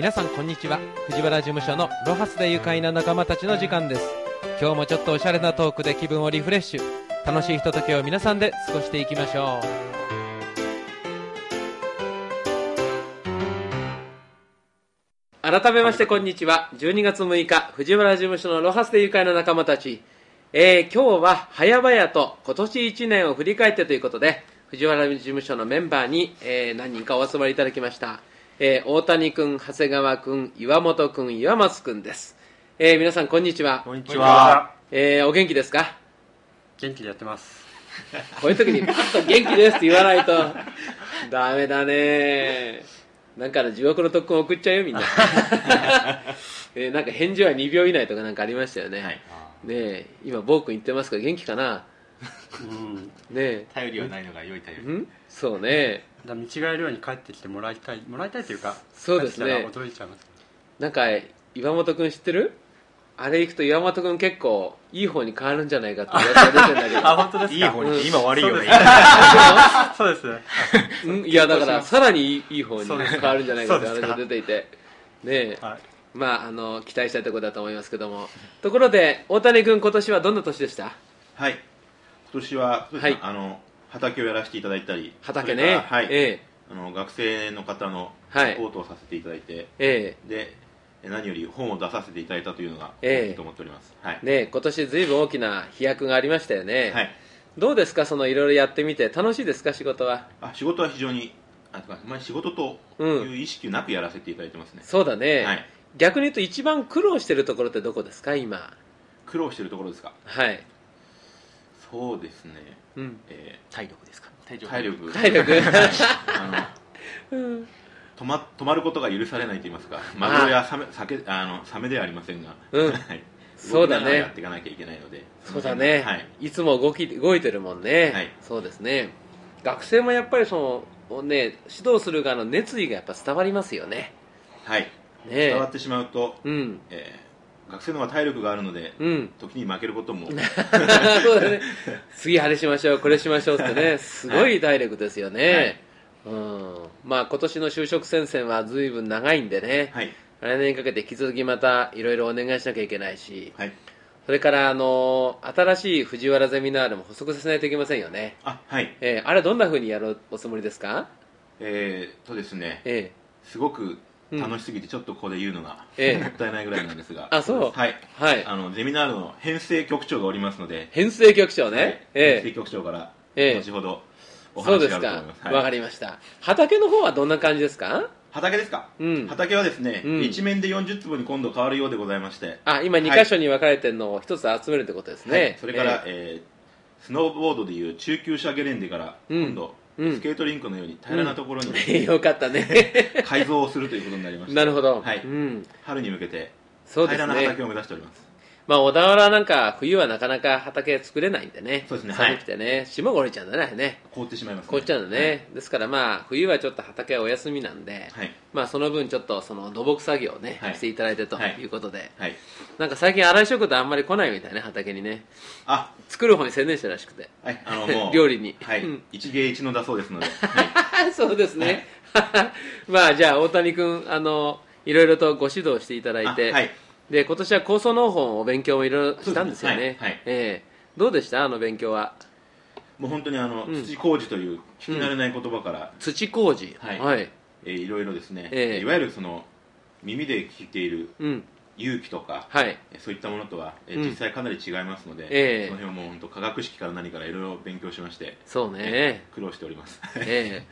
皆さんこんにちは。藤原事務所のロハスで愉快な仲間たちの時間です。今日もちょっとおしゃれなトークで気分をリフレッシュ、楽しいひとときを皆さんで過ごしていきましょう。改めましてこんにちは。12月6日藤原事務所のロハスで愉快な仲間たち、今日は早々と今年1年を振り返ってということで、藤原事務所のメンバーに、何人かお集まりいただきました。大谷君、長谷川君、岩本君、岩松君です。皆さんこんにちは。 こんにちは。 お元気ですか？ 元気でやってます。 こういう時にパッと元気ですって言わないとダメだね。なんか地獄の特訓送っちゃうよみんな。なんか返事は2秒以内とかなんかありましたよね。はい、ねえ、今ボー君言ってますから元気かな。ねえ、 頼りはないのが良い頼り。 そうね。 見違えるように帰ってきてもらいたいというか、 そうですね。 驚いちゃいます。 なんか岩本君知ってる？あれ行くと岩本君結構いい方に変わるんじゃないかって噂が出てんだけど。 あ、本当ですか？ いい方に、今悪いようなそうですね。 いやだからさらにいい方に変わるんじゃないかって話が出ていてねえ、はい、まあ期待したいところだと思いますけども。ところで大谷君、今年はどんな年でした？ はい、今年は、はい、畑をやらせていただいたり、 畑ね、 はい、学生の方のサポートをさせていただいて、で何より本を出させていただいたというのが大きいと思っております。はい、 ね、今年ずいぶん大きな飛躍がありましたよね。はい、どうですか、いろいろやってみて楽しいですか、仕事は？ 仕事は非常に仕事という意識なくやらせていただいてますね。 そうだね、はい、逆に言うと一番苦労しているところってどこですか、今？ 苦労しているところですか？ はい、 そうですね、 体力ですか？ 体力止まることが許されないと言いますか、マグロやサメではありませんが、 そうだね、 やっていかなきゃいけないので。 そうだね、はい、いつも動いてるもんね。はい、そうですね。学生もやっぱり指導する側の熱意がやっぱ伝わりますよね。 はい、伝わってしまうと、学生の方が体力があるので、時に負けることもそうだね、次あれしましょうこれしましょうってね、すごい体力ですよね。まあ今年の就職戦線は随分長いんでね、はい、来年にかけて引き続きまたいろいろお願いしなきゃいけないし、はい、それから新しい藤原ゼミナールも補足させないといけませんよね。 はい、 あれどんな風にやるおつもりですか？ ですね、すごく楽しすぎてちょっとここで言うのがもったいないぐらいなんですが、 あ、そう、はい、はい、 ゼミナールの編成局長がおりますので、 編成局長ね、はい、 編成局長から後ほどお話があると思います。 わかりました。畑の方はどんな感じですか？ 畑ですか？畑はですね、一面で40坪に今度変わるようでございまして、 今2箇所に分かれてるのを一つ集めるってことですね。はい、 それから、スノーボードでいう中級者ゲレンデから今度、スケートリンクのように平らなところに、 よかったね。 改造をするということになりました。 なるほど。 はい、春に向けて平らな畑を目指しております。 小田原なんか冬はなかなか畑作れないんでね。 そうですね。 寒くてね、霜が降りちゃうんだね。 凍ってしまいますね。 凍っちゃうんだね。はい、ですから冬はちょっと畑はお休みなんで、はい、その分ちょっと土木作業をね、していただいてということで、はい、なんか最近荒井食堂あんまり来ないみたいね、畑にね。作る方に専念したらしくて、はい、もう料理に、 はい、一芸一のだそうですので。 はい、そうですね。じゃあ大谷君いろいろとご指導していただいて。はい、で今年は構想農法お勉強もいろいろしたんですよね。はい、どうでした？勉強は。 もう本当に土工事という聞き慣れない言葉から、 土工事、はい、 いろいろですね、いわゆる耳で聞いている勇気とか、そういったものとは、実際かなり違いますので、その辺はもう本当科学式から何からいろいろ勉強しまして、 そうね、 苦労しております。 来年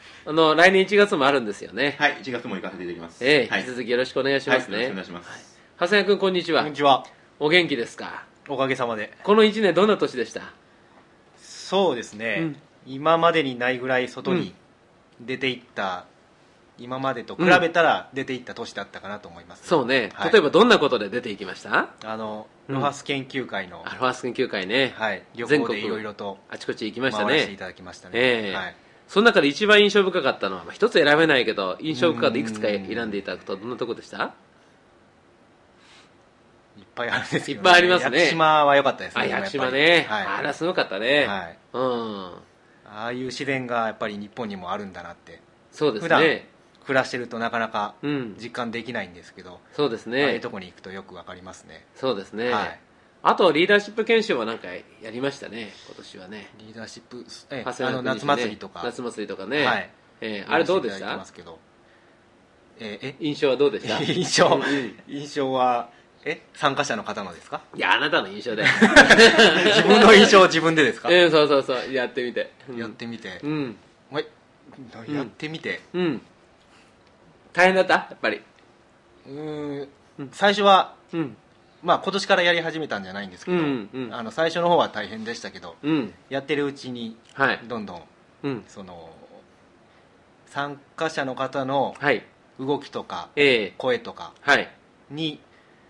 1月もあるんですよね。 はい、1月も行かせていただきます。 引き続きよろしくお願いしますね。 よろしくお願いします。 長谷川君、こんにちは。 こんにちは。 お元気ですか？ おかげさまで。 この1年どんな年でした？ そうですね、今までにないぐらい外に出ていった、今までと比べたら出ていった年だったかなと思います、 そうね、例えばどんなことで出ていきました？ ロハス研究会の、 ロハス研究会ね、 はい、旅行でいろいろとあちこち行きましたね。 回らせていただきましたね。 はい、その中で一番印象深かったのは、一つ選べないけど印象深かったいくつか選んでいただくとどんなところでした？ いっぱいあるんですけど、 いっぱいありますね。 屋久島は良かったですね。 屋久島ね、あらすごかったね。はい、 ああいう自然がやっぱり日本にもあるんだなって。 そうですね。 暮らしてるとなかなか実感できないんですけど、 そうですね、 ああいうとこに行くとよくわかりますね。 そうですね、はい、あとリーダーシップ研修はなんかやりましたね今年はね。 リーダーシップ、 夏祭りとかね、はい、あれどうでした？印象はどうでした？ 印象は参加者の方のですか？ いや、あなたの印象で自分の印象を自分でですか？ そうやってみて、 やってみて、やってみて、 大変だった？やっぱり最初は、まあ今年からやり始めたんじゃないんですけど、最初の方は大変でしたけど、やってるうちにどんどん、その参加者の方の動きとか、声とかに、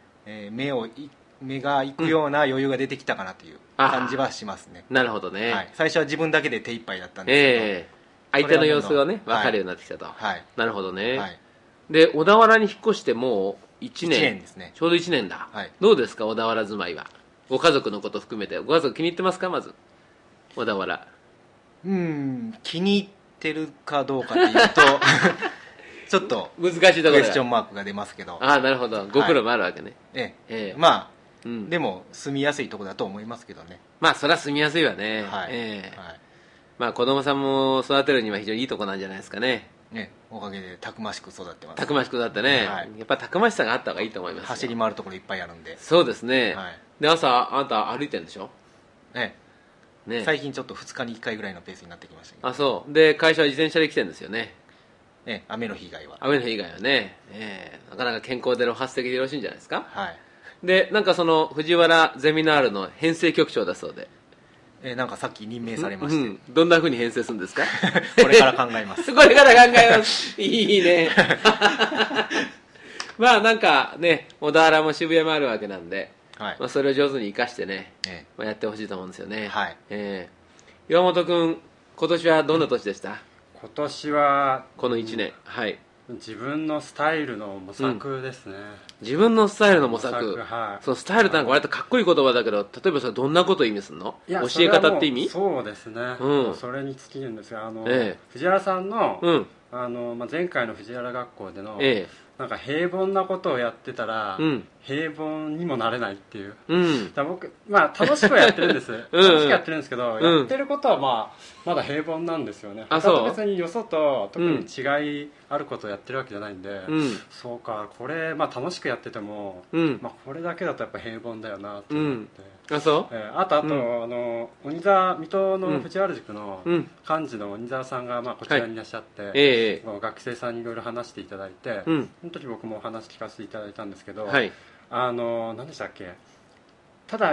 目がいくような余裕が出てきたかなという感じはしますね。 なるほどね、 最初は自分だけで手一杯だったんですけど、 相手の様子がね分かるようになってきたと、なるほどね、で小田原に引っ越してもう1年ですね。 ちょうど1年だ、どうですか小田原住まいは？ご家族のこと含めてご家族気に入ってますか？まず小田原気に入ってるかどうかというとちょっと難しいところクエスチョンマークが出ますけど、 なるほど、ご苦労もあるわけね。 まあ、でも住みやすいところだと思いますけどね。 まあそれは住みやすいわね。まあ子供さんも育てるには非常にいいとこなんじゃないですかね。 おかげでたくましく育ってます。 たくましく育ってね、やっぱたくましさがあった方がいいと思います。 走り回るところいっぱいあるんで。 そうですね、で朝あんた歩いてるんでしょ？ 最近ちょっと2日に1回ぐらいのペースになってきましたけど。 そうで、会社は自転車で来てるんですよね。 雨の日以外はね、なかなか健康でロハス的でよろしいんじゃないですか。でなんかその藤原ゼミナールの編成局長だそうで、 なんかさっき任命されまして、 どんなふうに編成するんですか？ これから考えますこれから考えます。いいねまあなんかね、小田原も渋谷もあるわけなんで、それを上手に生かしてね、やってほしいと思うんですよね。岩本君、今年はどんな年でした？ 今年はこの1年、 自分のスタイルの模索ですね。 自分のスタイルの模索、そのスタイルってなんか割とかっこいい言葉だけど、例えばそれどんなことを意味するの？教え方って意味？ そうですね、それに尽きるんですが、藤原さんの、前回の藤原学校での、なんか平凡なことをやってたら、平凡にもなれないっていう、だ僕、楽しくはやってるんです楽しくやってるんですけど、やってることはまだ平凡なんですよね。他と別によそと特に違いあることをやってるわけじゃないんで、そうか、これ、楽しくやってても、これだけだとやっぱ平凡だよなと思って、あと、水戸の藤原塾の幹事の鬼沢さんがこちらにいらっしゃって、学生さんにいろいろ話していただいて、その時僕もお話聞かせていただいたんですけど、何でしたっけ、ただ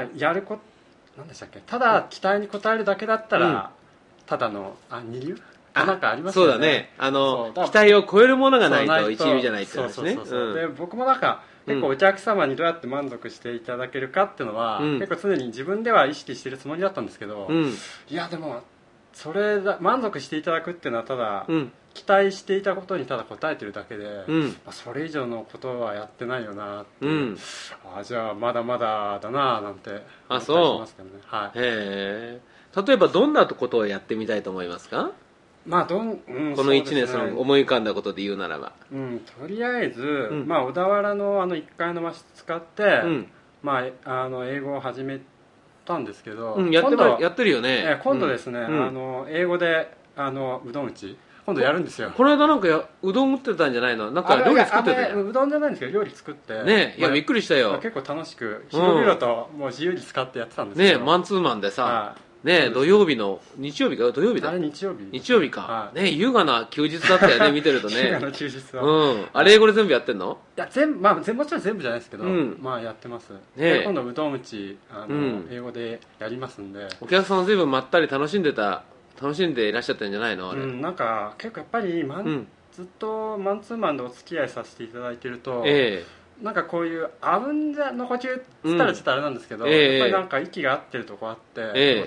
期待に応えるだけだったら、ただの二流なんかありますよね。そうだね、期待を超えるものがないと一流じゃないって話ね。で僕もなんか結構お客様にどうやって満足していただけるかっていうのは、結構常に自分では意識してるつもりだったんですけど、いやでもそれ満足していただくっていうのはただ、期待していたことにただ応えてるだけで、それ以上のことはやってないよなって、じゃあまだまだだななんて思ったりしますけどね。 例えばどんなことをやってみたいと思いますか？この1年その思い浮かんだことで言うならば、 とりあえず、小田原の1階の和室使って、英語を始めたんですけど、 やってるよね。 今度ですね、英語でうどん打ち今度やるんですよ。 この間なんかうどん打ってたんじゃないの？なんか料理作ってたよ。 うどんじゃないんですけど料理作ってね。いやびっくりしたよ。 結構楽しく広々ともう自由に使ってやってたんですけどね、マンツーマンでさ、土曜日の日曜日か土曜日だ。 あれ日曜日か。ね、優雅な休日だったよね、見てるとね。 優雅な休日は。 あれ英語で全部やってんの？ いやもちろん全部じゃないですけど、やってます。で今度うどん打ち英語でやりますんで。 お客さんは随分まったり楽しんでいらっしゃったんじゃないの？ なんか結構やっぱりずっとマンツーマンでお付き合いさせていただいてると、なんかこういうあうんの呼吸っつったらちょっとあれなんですけど、やっぱりなんか息が合ってるとこあって、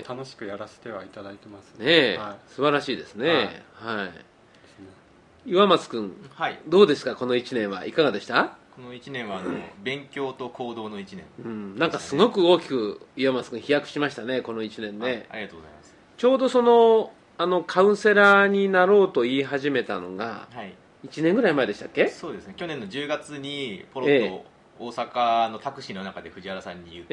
楽しくやらせてはいただいてますね。素晴らしいですね。岩松君、どうですかこの1年はいかがでした？ この1年は勉強と行動の1年、 なんかすごく大きく岩松君飛躍しましたねこの1年ね。 ありがとうございます。 ちょうどそのカウンセラーになろうと言い始めたのが、 1年ぐらい前でしたっけ？ そうですね、去年の10月にポロッと大阪のタクシーの中で藤原さんに言って、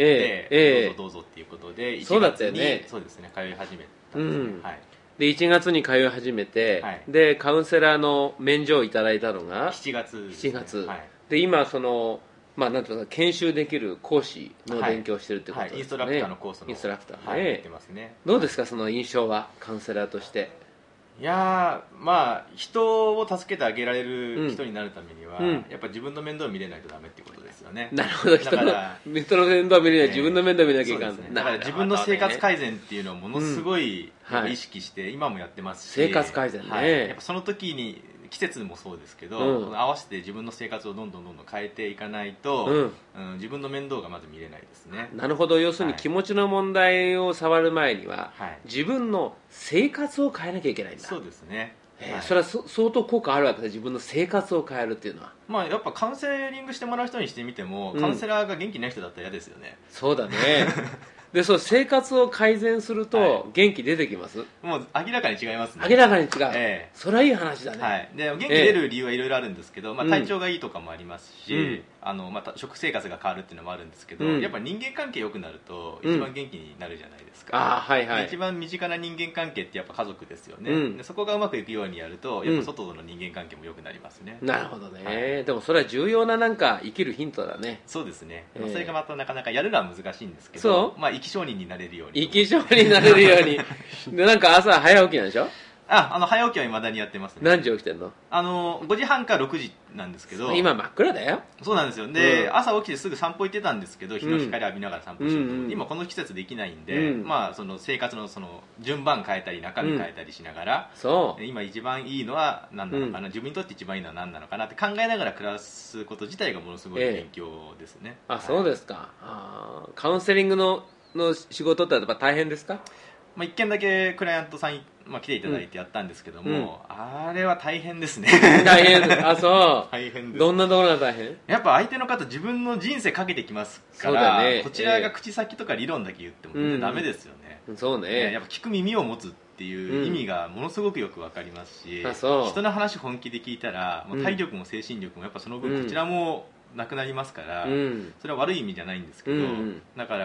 どうぞどうぞっていうことで1月にそうですね、通い始めたんですね、はい、 で1月に通い始めて、はい、でカウンセラーの免除をいただいたのが 7月ですね、 7月、はい、で今そのなんていうか研修できる講師の勉強してるってことですね、 インストラクターのコースのインストラクターね、 やってますね。 どうですか、その印象はカウンセラーとして？ いや人を助けてあげられる人になるためには、やっぱ自分の面倒を見れないとダメってことですよね。 なるほど、人の面倒を見れない、自分の面倒を見なきゃいけない、 だから自分の生活改善っていうのをものすごい意識して今もやってますし、 生活改善ね、 やっぱその時に季節もそうですけど、合わせて自分の生活をどんどん変えていかないと、自分の面倒がまず見れないですね。 なるほど、要するに気持ちの問題を触る前には、自分の生活を変えなきゃいけないんだ。 そうですね、 それは相当効果あるわけで、自分の生活を変えるっていうのは。 やっぱカウンセリングしてもらう人にしてみても、カウンセラーが元気ない人だったら嫌ですよね。 そうだねで、そう生活を改善すると元気出てきます？ もう明らかに違いますね。 明らかに違う、それはいい話だね、 で元気出る理由はいろいろあるんですけど、体調がいいとかもありますし、また食生活が変わるっていうのもあるんですけど、やっぱ人間関係良くなると一番元気になるじゃないですか、一番身近な人間関係ってやっぱ家族ですよね、でそこがうまくいくようにやるとやっぱ外との人間関係も良くなりますね、 なるほどね、でもそれは重要な生きるヒントだね。 そうですね、それがまたなかなかやるのは難しいんですけど、生き証人になれるように、 生き証人になれるようにで朝早起きなんでしょ？ 早起きは未だにやってますね。 何時起きてんの ？5時半か6時なんですけど、 今真っ暗だよ。 そうなんですよ。で、朝起きてすぐ散歩行ってたんですけど、日の光浴びながら散歩しようと思って、今この季節できないんで、その生活のその順番変えたり中身変えたりしながら、今一番いいのは何なのかな、自分にとって一番いいのは何なのかなって考えながら暮らすこと自体がものすごい勉強ですね。 そうですか。カウンセリングの仕事ってやっぱ大変ですか？ 一件だけクライアントさん来ていただいてやったんですけども、あれは大変ですね。 大変そう大変です。 どんなところが大変？ やっぱ相手の方自分の人生かけてきますから、こちらが口先とか理論だけ言っても全然ダメですよね。 そうね、 やっぱ聞く耳を持つっていう意味がものすごくよく分かりますし、人の話本気で聞いたらもう体力も精神力もやっぱその分こちらもなくなりますから、それは悪い意味じゃないんですけど、だから、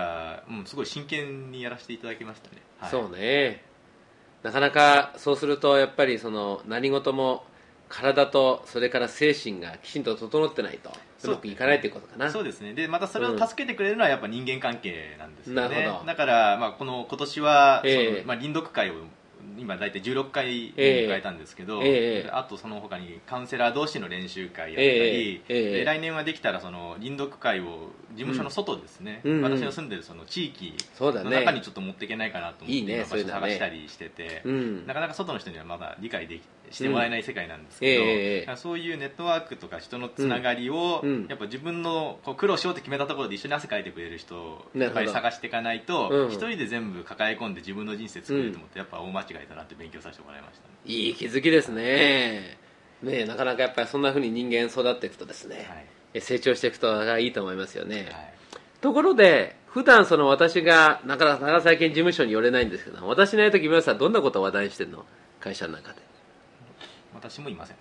すごい真剣にやらせていただきましたね。 そうね、なかなかそうするとやっぱり何事も体とそれから精神がきちんと整ってないとうまくいかないということかな。 そうですね。でまたそれを助けてくれるのはやっぱ人間関係なんですよね。だから今年は臨読会を今大体16回迎えたんですけど、あとその他にカウンセラー同士の練習会やったり、で来年はできたらその臨読会を事務所の外ですね、私の住んでるその地域の中にちょっと持っていけないかなと思って今場所探したりしてて、なかなか外の人にはまだ理解してもらえない世界なんですけど、そういうネットワークとか人のつながりをやっぱ自分の苦労しようって決めたところで一緒に汗かいてくれる人をやっぱり探していかないと、一人で全部抱え込んで自分の人生作れると思ってやっぱ大間違いだなって勉強させてもらいましたね。 いい気づきですね。なかなかやっぱりそんな風に人間育っていくとですね、成長していくといいと思いますよね。ところで普段私がなかなか最近事務所に寄れないんですけど、私のやるとき皆さんどんなことを話題にしてるの？会社の中で。 私もいません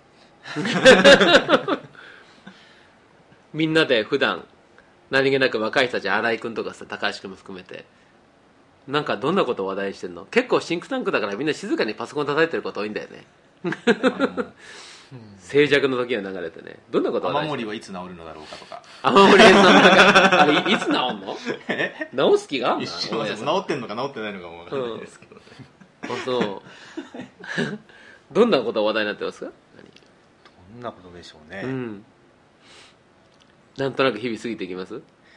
みんなで普段何気なく若い人たち、新井君とか高橋君も含めてどんなことを話題にしてるの？結構シンクタンクだからみんな静かにパソコン叩いてること多いんだよね静寂の時が流れてね。どんなことを話題にしてるの？ 雨漏りはいつ治るのだろうかとか。 雨漏りあれいつ治んの？治す気があるの？ 治ってんのか治ってないのかも分からないですけどね、 そうどんなことが話題になってますか？ どんなことでしょうね、 なんとなく日々過ぎていきます？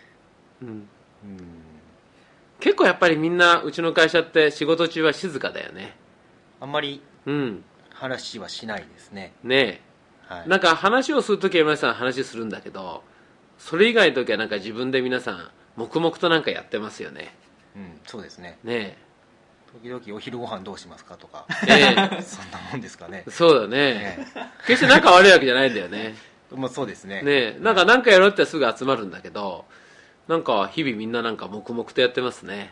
結構やっぱりみんなうちの会社って仕事中は静かだよね。 あんまり話はしないですね。 話をするときは皆さん話するんだけど、それ以外のときは自分で皆さん黙々とやってますよね。 そうですね。時々お昼ご飯どうしますかとか、そんなもんですかね。 そうだね。決して仲悪いわけじゃないんだよね。 そうですね。 なんかやろうってすぐ集まるんだけど、日々みんな黙々とやってますね。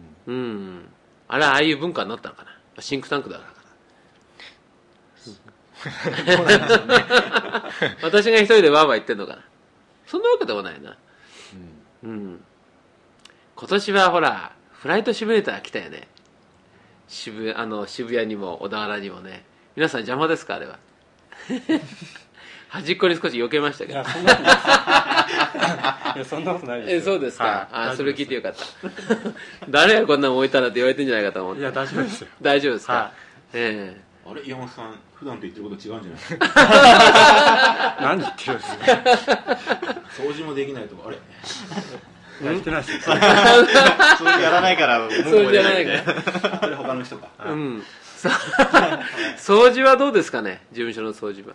あれああいう文化になったのかな。シンクタンクだから。 私が一人でワーワー言ってんのかな。そんなわけでもないな。今年はほらフライトシミュレーター来たよね。渋谷にも小田原にもね。皆さん邪魔ですかあれは。端っこに少し避けましたけど。 そんなことないです。 そうですか。それ聞いてよかった。誰がこんなの置いたんだって言われてんじゃないかと思って。 いや大丈夫ですよ。 大丈夫ですか。 あれ山本さん普段と言ってること違うんじゃないですか。何言ってるんですか。 掃除もできないとかあれ。 やってないですよ。 掃除やらないから掃除やらないから。 それ他の人か。 掃除はどうですかね。事務所の掃除は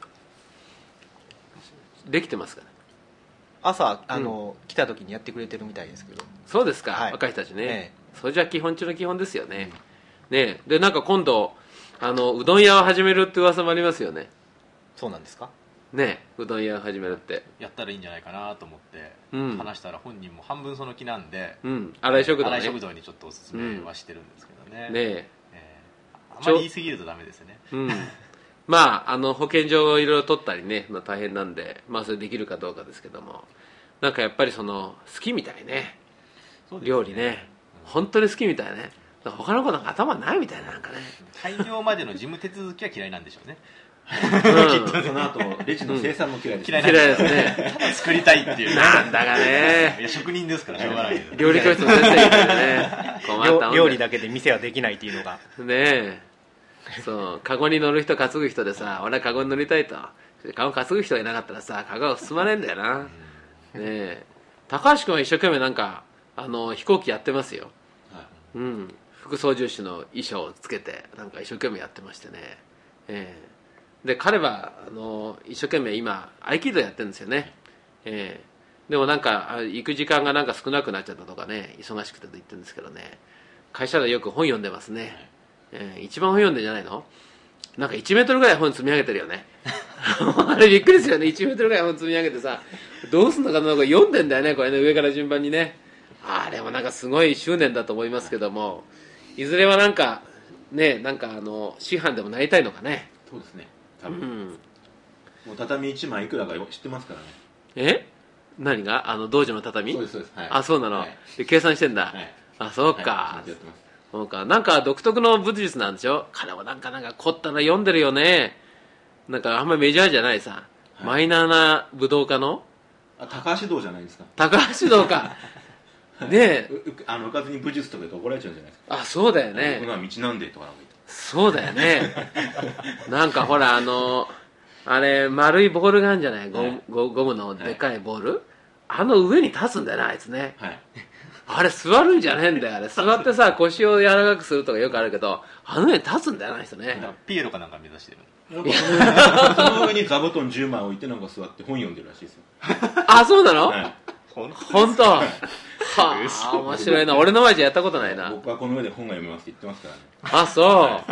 できてますかね。 朝来た時にやってくれてるみたいですけど。 そうですか。若い人たちね。掃除は基本中の基本ですよね。ねでなんか今度うどん屋を始めるって噂もありますよね。 そうなんですか。 ねうどん屋を始めるってやったらいいんじゃないかなと思って話したら本人も半分その気なんで、 新井食堂ね。 新井食堂にちょっとおすすめはしてるんですけどね。あまり言い過ぎるとダメですよね。 まあ保健所をいろいろ取ったりね大変なんで、まあそれできるかどうかですけども、なんかやっぱり好きみたいね。料理ね、本当に好きみたいね。他の子なんか頭ないみたいな、なんかね。 開業までの事務手続きは嫌いなんでしょうね。 きっとその後レジの生産も嫌いです。 嫌いですね。ただ作りたいっていう。 なんだかね。 いや職人ですからしょうがないけど。 料理教室の先生みたいなね。困った料理だけで店はできないっていうのが。 ねえ。そうカゴに乗る人担ぐ人でさ、俺はカゴに乗りたいと。カゴ担ぐ人がいなかったらさ、カゴが進まねえんだよな。ねえ。高橋君は一生懸命なんか飛行機やってますよ。副操縦士の衣装をつけてなんか一生懸命やってましてね。で彼は一生懸命今合気道やってるんですよね。でもなんか行く時間がなんか少なくなっちゃったとかね、忙しくてと言ってるんですけどね、会社でよく本読んでますね。一番本読んでんじゃないの。なんか1メートルぐらい本積み上げてるよね。あれびっくりですよね。1メートルぐらい本積み上げてさ、どうすんのかな、なんか読んでんだよね、これね、上から順番にね。あれもなんかすごい執念だと思いますけども、いずれはなんかね、なんか師範でもなりたいのかね。 そうですね、多分、もう畳1枚いくらか知ってますからね。 何が道場の畳。 そうですそうです、はい、 あ、そうなの、で計算してんだ、あ、そうか、そうか。なんか独特の武術なんでしょ。彼もなんか凝ったの読んでるよね。なんかあんまりメジャーじゃないさ、マイナーな武道家の高橋道じゃないですか。 高橋道か。ねえ、 うかずに武術とかで怒られちゃうんじゃないですか。 あ、そうだよね。 僕のは道なんでとかなんか言って。 そうだよね。なんかほらあれ丸いボールがあるんじゃない、ゴムのでかいボール、上に立つんだよな、あいつね。あれ座るんじゃねえんだよ。あれ座ってさ、腰を柔らかくするとかよくあるけど、上に立つんだよな、あいつね。 ピエロかなんか目指してる。 その上に座布団10枚置いてなんか座って本読んでるらしいですよ。 あ、そうなの。本当。はあ、面白いな。俺の前じゃやったことないな。 僕はこの上で本が読めますって言ってますからね。 あ、そう。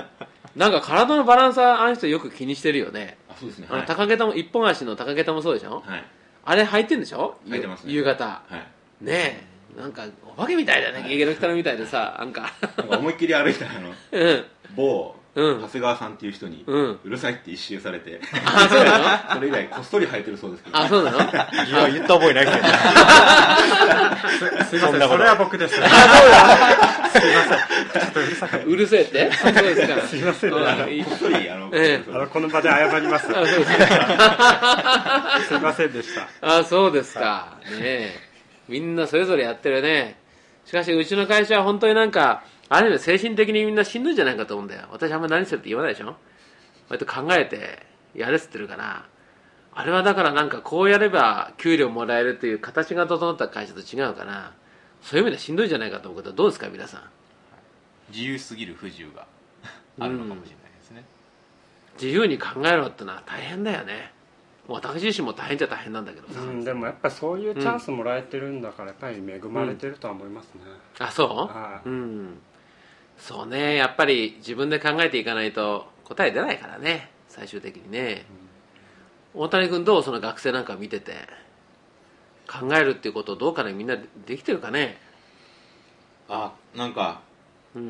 なんか体のバランスはあの人よく気にしてるよね。 あ、そうですね。 高下駄も、一本足の高下駄もそうでしょ。あれ履いてんでしょ。 履いてますね。 夕方。ねえ、なんかお化けみたいだね。ゲゲの鬼太郎みたいでさ、なんか思いっきり歩いたら某長谷川さんっていう人にうるさいって一周されて、 あ、そうなの。それ以来こっそり履いてるそうですけど。 あ、そうなの。 言った覚えないけど。 すいません、それは僕です。すいません、ちょっとうるさかった。 うるせえって。そうですか。 すいません、 こっそりこの場で謝ります。すいませんでした。 あ、そうですか。ねえ、みんなそれぞれやってるね。しかしうちの会社は本当になんかある意味精神的にみんなしんどいんじゃないかと思うんだよ。私あんまり何するって言わないでしょ。割と考えてやれっつってるから。あれはだからなんかこうやれば給料もらえるという形が整った会社と違うから、そういう意味でしんどいんじゃないかと思うけど、どうですか皆さん。 自由すぎる不自由があるのかもしれないですね。 自由に考えろってのは大変だよね。私自身も大変じゃ大変なんだけどさ、 でもやっぱりそういうチャンスもらえてるんだから、やっぱり恵まれてるとは思いますね。 あ、そう、そうね、やっぱり自分で考えていかないと答え出ないからね、最終的にね。大谷君どう、その学生なんか見てて考えるっていうことをどうかね、みんなできてるかね。 あ、なんか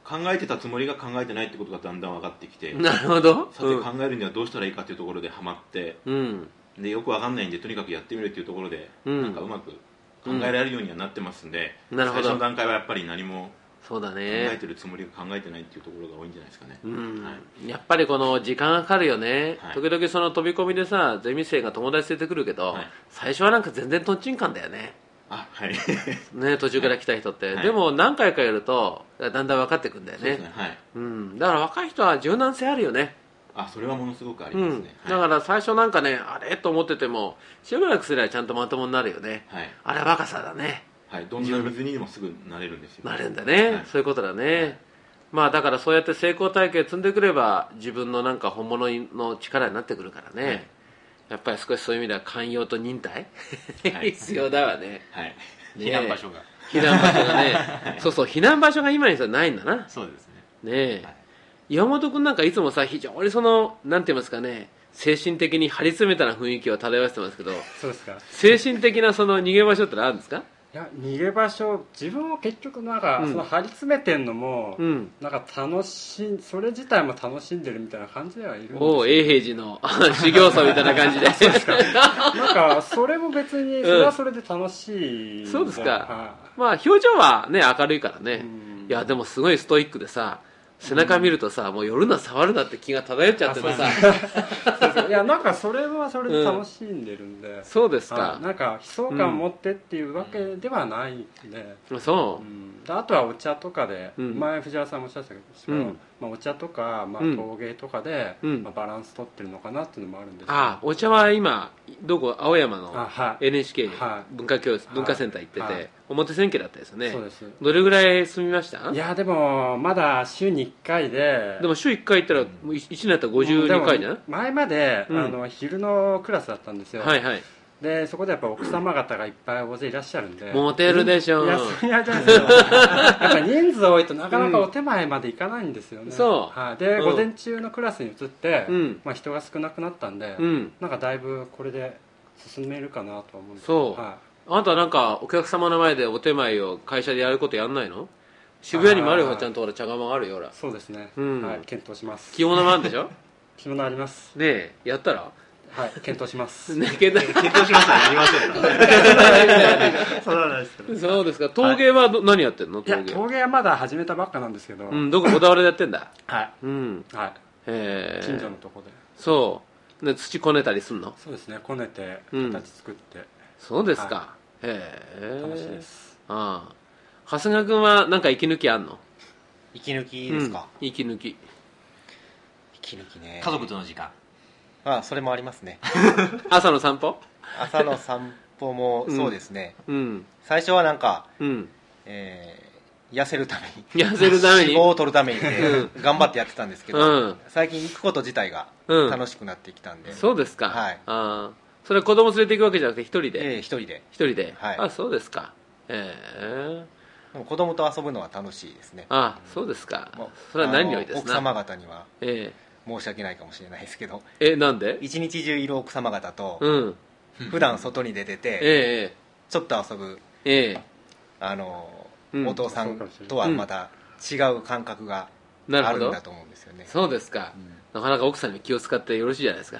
考えてたつもりが考えてないってことがだんだん分かってきて、 なるほど。 さて考えるにはどうしたらいいかっていうところでハマって、でよく分かんないんでとにかくやってみるっていうところで、なんかうまく考えられるようにはなってますんで、最初の段階はやっぱり何も考えてるつもりが考えてないっていうところが多いんじゃないですかね。 やっぱりこの時間がかかるよね、時々その飛び込みでさゼミ生が友達連れてくるけど、最初はなんか全然とんちんかんだよね。ね、途中から来た人って、でも何回かやるとだんだん分かってくんだよね。だから若い人は柔軟性あるよね。 それはものすごくありますね。 だから最初なんかねあれと思っててもしばらくすればちゃんとまともになるよね。あれは若さだね。 どんな水にでもすぐなれるんですよ。 なれるんだね、そういうことだね。まあだからそうやって成功体験積んでくれば自分のなんか本物の力になってくるからね、やっぱり少しそういう意味では寛容と忍耐、必要だわね。 避難場所がねそう避難場所が今にさないんだな。 そうですね。岩本君なんかいつもさ非常にそのなんて言いますかね、精神的に張り詰めたな雰囲気を漂わせてますけど、 そうですか。 精神的なその逃げ場所ってあるんですか？ いや逃げ場所、自分は結局なんか、その張り詰めてんのも、なんかそれ自体も楽しんでるみたいな感じではいるんですよ。 永平寺の修行僧みたいな感じでそうですか。なんかそれも別にそれはそれで楽しい、 そうですか。まあ表情はね明るいからね、いやでもすごいストイックでさ、背中見るとさ、もう寄るな触るなって気が漂っちゃっててさいやなんかそれはそれで楽しんでるんで、 そうですか。 なんか悲壮感を持ってっていうわけではないんで、 そう、 あとはお茶とかで、前藤原さんもおっしゃってたけど、お茶とか、陶芸とかで、バランス取ってるのかなっていうのもあるんですけど、 お茶は今どこ青山の NHK 文化センター行ってて、表千家だったですよね。 そうです。 どれぐらい住みました？ いやでもまだ週に1回で、 でも週1回行ったら1年だったら52回じゃない？ 前まで、昼のクラスだったんですよ。でそこでやっぱ奥様方がいっぱい大勢いらっしゃるんで、 モテるでしょ。 いやそれはじゃないですよやっぱ人数多いとなかなかお手前までいかないんですよね。で午前中のクラスに移って、人が少なくなったんで、なんかだいぶこれで進めるかなと思うんですけど。 あなたなんかお客様の前でお手前を会社でやることやんないの？渋谷にもあるよ、ちゃんと茶釜があるよ。 そうですね、検討します。 着物もあるんでしょ？ 着物ありますねえ、やったら？ 検討しますね、検討しますはやりませんそうですか。陶芸は何やってんの？ 陶芸はまだ始めたばっかなんですけど、 どこ小田原でやってんだ？ 近所のとこで。 そうで土こねたりすんの？ そうですね、こねて形作って、 そうですか。 楽しいです。 長谷川君は何か息抜きあんの？ 息抜きですか？ 息抜きね。 家族との時間。 それもありますね。 朝の散歩？ 朝の散歩もそうですね。最初はなんか、痩せるために脂肪を取るために頑張ってやってたんですけど、最近行くこと自体が楽しくなってきたんで。 そうですか。それ子供連れて行くわけじゃなくて一人で？ 一人で。 そうですか。 子供と遊ぶのは楽しいですね。 そうですか。それは何よりですね。 奥様方には申し訳ないかもしれないですけど、 なんで？ 一日中いる奥様方と、普段外に出てて、ちょっと遊ぶ、お父さんとはまた違う感覚があるんだと思うんですよね。 そうですか。なかなか奥さんに気を使ってよろしいじゃないですか。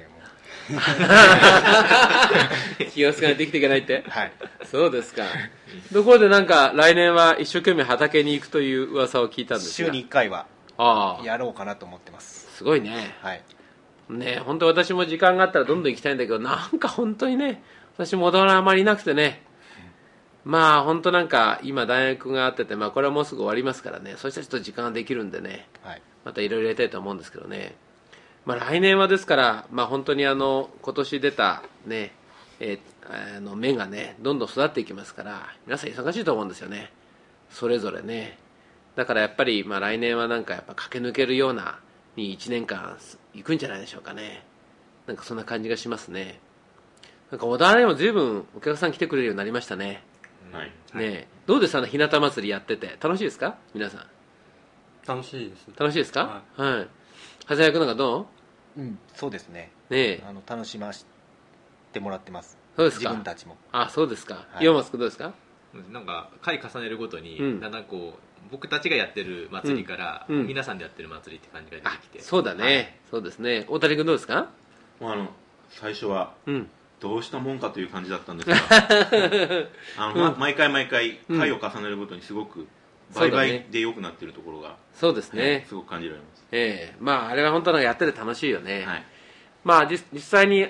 気を使って生きていけないって？そうですか。ところでなんか来年は一生懸命畑に行くという噂を聞いたんですが、 週に1回はやろうかなと思ってます。 すごいね。ね、本当私も時間があったらどんどん行きたいんだけど、なんか本当にね、私も大人あまりいなくてね、まあ本当なんか今大学があってて、これはもうすぐ終わりますからね、そしたらちょっと時間ができるんでね、またいろいろやりたいと思うんですけどね。来年はですから、本当に今年出たね、芽がねどんどん育っていきますから、皆さん忙しいと思うんですよね、それぞれね。だからやっぱり来年はなんかやっぱ駆け抜けるようなに1年間行くんじゃないでしょうかね。なんかそんな感じがしますね。なんか小田原にも随分お客さん来てくれるようになりましたね。ね、どうですか？日向祭りやってて楽しいですか？皆さん楽しいです。 楽しいですか？長谷川君なんかどう？そうですね。楽しませてもらってます。 そうですか。 自分たちも。 そうですか。岩松君どうですか？ なんか回重ねるごとに、だんだんこう僕たちがやってる祭りから、皆さんでやってる祭りって感じが出てきて、 そうだね、はい、そうですね。大谷君どうですか？ 最初は、どうしたもんかという感じだったんですが毎回回を重ねるごとにすごく倍々で良くなっているところが、 そうですね、 すごく感じられます。 まああれは本当にやってて楽しいよね、 はい、 まあ実際に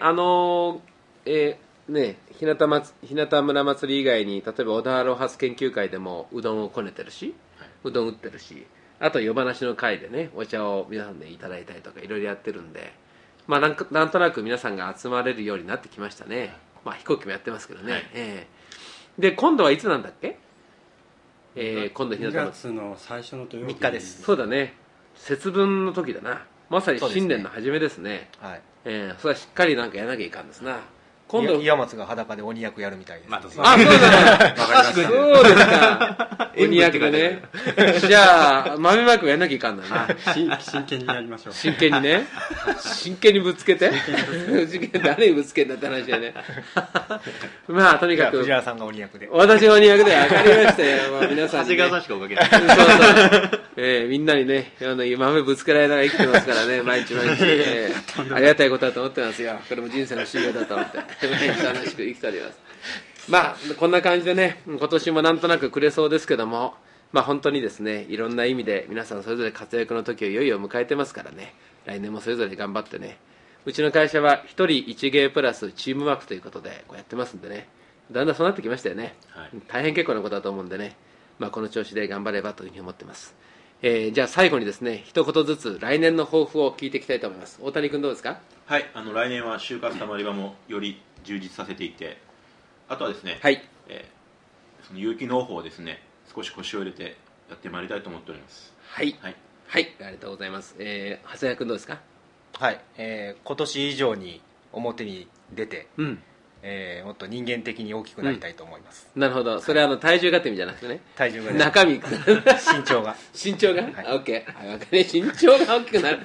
日向村祭り以外に例えば小田原ロハス研究会でもうどんをこねてるし、うどん打ってるし、あと夜話の会でねお茶を皆さんでいただいたりとかいろいろやってるんで、まあなんとなく皆さんが集まれるようになってきましたね。まあ飛行機もやってますけどね、はい、で今度はいつなんだっけ？今度日向祭り2月の最初の土曜日 3日です。 そうだね、節分の時だな、まさに新年の初めですね。 はい、 それはしっかりなんかやらなきゃいかんですな。 今度岩松が裸で鬼役やるみたいです、 そうだねそうですか鬼役でねじゃあ豆まきをやんなきゃいかんのな真剣にやりましょう。 真剣にね真剣にぶつけて誰にぶつけんだって話だよねまあとにかく藤原さんが鬼役で、 私が鬼役で分かりましたよ、まあ、皆さんに、ね、 長谷川さんしかおかげないみんなにね豆ぶつけられながら生きてますからね毎日、ありがたいことだと思ってますよ。これも人生の修行だと思って毎日楽しく生きております。まあこんな感じでね今年もなんとなく暮れそうですけども、まあ本当にですねいろんな意味で皆さんそれぞれ活躍の時をいよいよ迎えてますからね、来年もそれぞれ頑張ってね、うちの会社は一人一芸プラスチームワークということでこうやってますんでね、だんだんそうなってきましたよね、はい、大変結構なことだと思うんでね、まあ、この調子で頑張ればというふうに思ってます。じゃあ最後にですね一言ずつ来年の抱負を聞いていきたいと思います。大谷君どうですか？ はい、来年は就活たまり場もより充実させていって、あとはですね、 はい、 その有機農法をですね少し腰を入れてやってまいりたいと思っております。 はい、はいはい、ありがとうございます。長谷川君どうですか？ はい、今年以上に表に出て、もっと人間的に大きくなりたいと思います、 なるほど、それは体重がって意味じゃなくてね、 体重が中身身長が身長が、はい、OK、はい、身長が大きくなる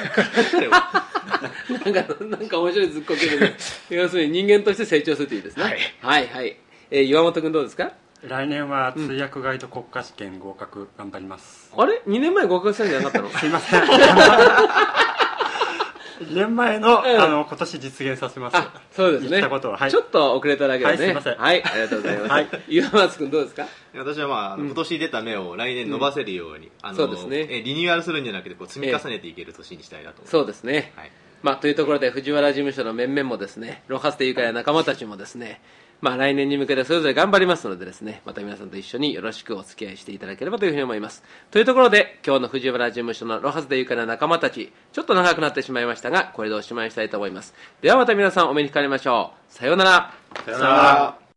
なんか面白いずっこけるね要するに人間として成長するといいですね。はいはい、岩本君どうですか？ 来年は通訳ガイド国家試験合格頑張ります、 あれ2年前合格したんじゃなかったの？ すいません2年前の、今年実現させます。 そうですね。 言ったことは、はい、 ちょっと遅れただけですね。 はい、すいません。 はい、ありがとうございます。はい、岩松君どうですか？ 私は今年出た芽を来年伸ばせるように、 そうですね。 リニューアルするんじゃなくて積み重ねていける年にしたいなと思います。 そうですね。はい。まあというところで藤原事務所の面々もですね、ロハスで愉快な仲間たちもですね、まあ来年に向けてそれぞれ頑張りますのでですね、また皆さんと一緒によろしくお付き合いしていただければというふうに思います。というところで今日の藤原事務所のロハスで愉快な仲間たち、ちょっと長くなってしまいましたがこれでおしまいにしたいと思います。ではまた皆さんお目にかかりましょう。さようなら。 さようなら。